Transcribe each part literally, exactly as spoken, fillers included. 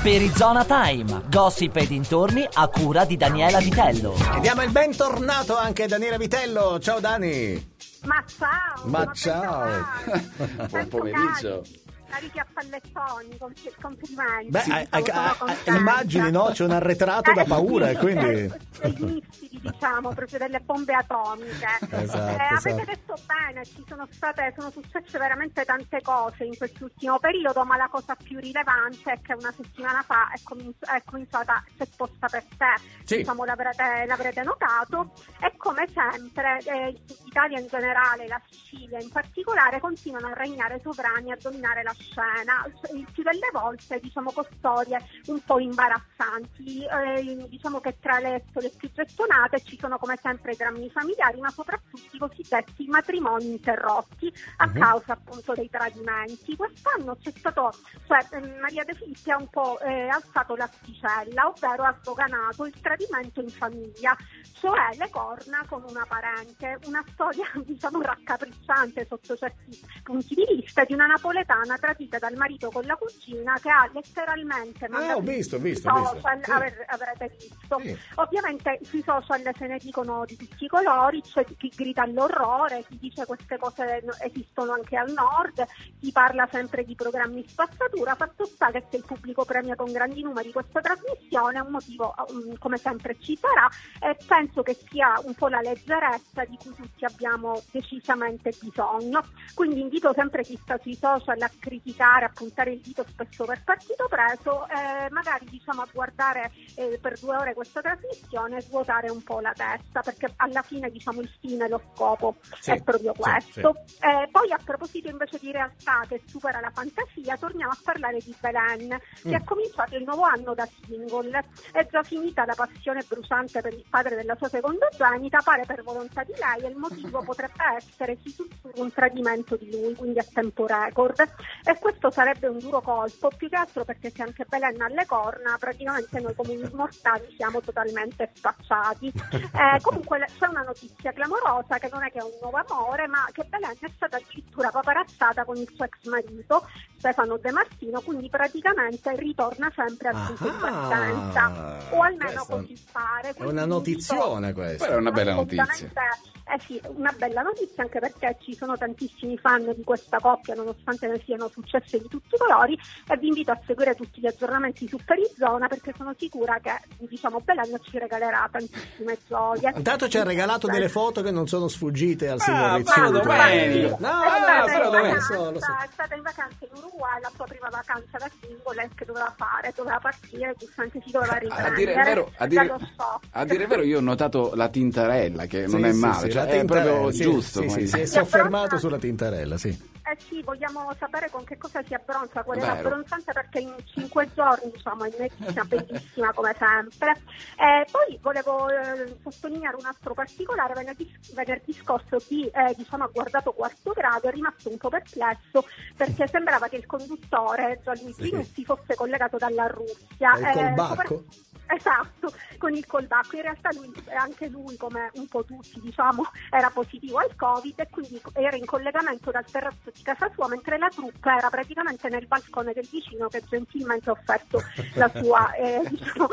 Perizona Time, gossip e dintorni a cura di Daniela Vitello. E diamo il bentornato anche a Daniela Vitello. Ciao Dani. Ma ciao! Ma, ma ciao! Buon pomeriggio! Carichi a pallettoni, complimenti. Beh, sì, a, a, a, immagini, no? C'è un arretrato da paura e quindi... Dei missili, diciamo, proprio delle bombe atomiche. Esatto, eh, avete esatto. detto bene, ci sono state, sono successe veramente tante cose in quest'ultimo periodo, ma la cosa più rilevante è che una settimana fa è, cominci- è cominciata C'è posta per te, sì. diciamo l'avrete, l'avrete notato, e come sempre eh, il Sud Italia in generale, la Sicilia in particolare, continuano a regnare sovrani, a dominare la scena, il più delle volte diciamo con storie un po' imbarazzanti, eh, diciamo che tra le storie più gettonate ci sono come sempre i drammi familiari, ma soprattutto i cosiddetti matrimoni interrotti a uh-huh. causa appunto dei tradimenti. Quest'anno c'è stato, cioè eh, Maria De Filippi ha un po' eh, alzato l'asticella, ovvero ha sdoganato il tradimento in famiglia, cioè le corna con una parente, una storia diciamo raccapricciante sotto certi punti di vista, di una napoletana tradita dal marito con la cugina, che ha letteralmente ah, ho visto, visto, social, visto. Sì. Aver, avrete visto. Sì. Ovviamente sui social se ne dicono di tutti i colori, c'è chi grida all'orrore, chi dice queste cose esistono anche al nord, chi parla sempre di programmi spazzatura. Fatto sta che se il pubblico premia con grandi numeri questa trasmissione, un motivo um, come sempre ci sarà, e penso che sia un po' la leggerezza di cui tutti abbiamo decisamente bisogno. Quindi invito sempre chi sta sui social a criticare, a puntare il dito spesso per partito preso, eh, magari diciamo a guardare eh, per due ore questa trasmissione e svuotare un po' la testa, perché alla fine diciamo il fine, lo scopo sì, è proprio questo. Sì, sì. Eh, poi a proposito invece di realtà che supera la fantasia, torniamo a parlare di Belen, mm. che ha cominciato il nuovo anno da single. È già finita la passione bruciante per il padre della sua secondogenita, pare per volontà di lei, e il motivo potrebbe essere si sussurra un tradimento di lui, quindi a tempo record, e questo sarebbe un duro colpo, più che altro perché se anche Belen ha le corna, praticamente noi come mortali siamo totalmente spacciati. Eh, comunque c'è una notizia clamorosa, che non è che è un nuovo amore, ma che Belen è stata addirittura paparazzata con il suo ex marito Stefano De Martino, quindi praticamente ritorna sempre al punto di partenza, o almeno così pare. È una notizione questa. Però è una bella notizia. Eh sì, una bella notizia, anche perché ci sono tantissimi fan di questa coppia, nonostante ne siano successe di tutti i colori, e vi invito a seguire tutti gli aggiornamenti su Perizona, perché sono sicura che diciamo Belen ci regalerà tantissime gioie. Intanto ci ha regalato delle foto che non sono sfuggite al ah, signor Rizzuto. Domenico. No, è, no, stata no, in lo so, lo so. È stata in vacanza in Uruguay, la sua prima vacanza da singolo, che doveva fare, doveva partire, giustamente si doveva riprendere. A dire il vero, a dire, a dire il vero io ho notato la tintarella, che non sì, è sì, male, sì, cioè, la è proprio sì, giusto. Sì, sì, si è soffermato sulla tintarella, sì. Eh sì, vogliamo sapere con che cosa si abbronza, qual è Vero. l'abbronzante, perché in cinque giorni diciamo è medicina bellissima come sempre. Eh, poi volevo eh, sottolineare un altro particolare: venerdì, venerdì scorso chi eh, diciamo ha guardato Quarto Grado è rimasto un po' perplesso, perché sembrava che il conduttore Gianluigi sì. Nutti fosse collegato dalla Russia. Il colbacco? Eh, sopra... Esatto, con il colbacco. In realtà lui, anche lui, come un po' tutti diciamo, era positivo al Covid, e quindi era in collegamento dal terrazzo di casa sua, mentre la truppa era praticamente nel balcone del vicino, che gentilmente ha offerto la sua eh, diciamo,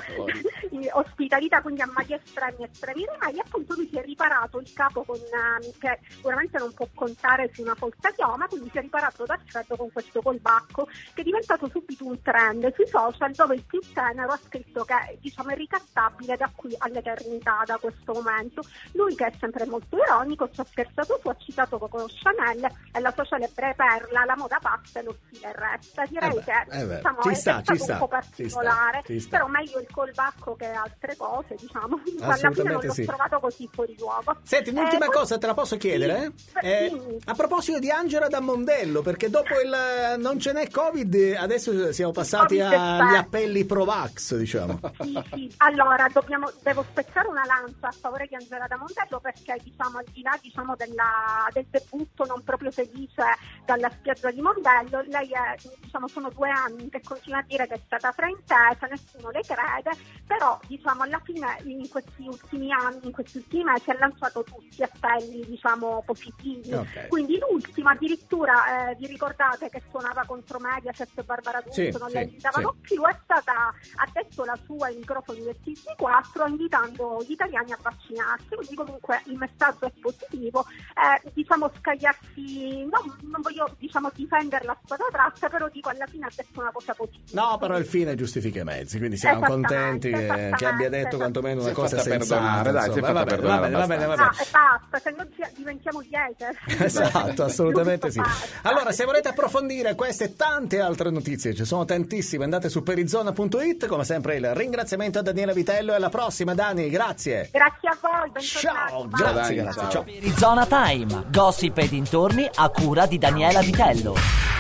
ospitalità, quindi a mali estremi estremi rimedi. Appunto lui si è riparato il capo con eh, che sicuramente non può contare su una poltachioma, quindi si è riparato dal freddo con questo colbacco, che è diventato subito un trend sui social, dove il più tenero ha scritto che diciamo è ricattabile da qui all'eternità da questo momento. Lui, che è sempre molto ironico, ci ha scherzato su, ha citato Coco Chanel e la sua celebre perla: la moda passa e lo stile resta. Direi eh beh, che eh beh. diciamo, Ci è, sta, è stato ci un sta, po' particolare, ci sta, ci sta. però meglio il colbacco che altre cose, diciamo. Alla fine non l'ho sì. trovato così fuori luogo. Senti, un'ultima eh, cosa te la posso chiedere? Sì, eh, sì. A proposito di Angela da Mondello, perché dopo il non ce n'è Covid, adesso siamo passati agli appelli pro-vax, diciamo. Sì, sì. Allora, dobbiamo, devo spezzare una lancia a favore di Angela da Mondello, perché diciamo al di là diciamo, della, del debutto non proprio felice dalla spiaggia di Mondello, lei è, diciamo, sono due anni che continua a dire che è stata fraintesa, nessuno le crede, però però diciamo alla fine in questi ultimi anni, in questi ultimi mesi ha lanciato tutti appelli diciamo positivi, okay. Quindi l'ultimo addirittura eh, vi ricordate che suonava contro Mediaset e Barbara D'Urso, sì, non sì, la invitavano sì. più, è stata, ha detto la sua ai microfoni del T G quattro invitando gli italiani a vaccinarsi, quindi comunque il messaggio è positivo, eh, diciamo scagliarsi, no, non voglio diciamo difendere la spada tratta, però dico alla fine ha detto una cosa positiva. No, però il fine giustifica i mezzi, quindi siamo contenti che, che abbia detto quantomeno una si cosa sensata. Dai, si è fatta va bene, va bene, va bene, va bene. No, e basta, se non ci, diventiamo gli hater. Esatto, assolutamente sì. Allora, se volete approfondire queste e tante altre notizie, ci sono tantissime, andate su perizona punto it. Come sempre il ringraziamento a Daniela Vitello e alla prossima, Dani, grazie. Grazie a voi, bentornati. Ciao, Bye. grazie, grazie. Ciao. Perizona Time, gossip e dintorni a cura di Daniela Vitello.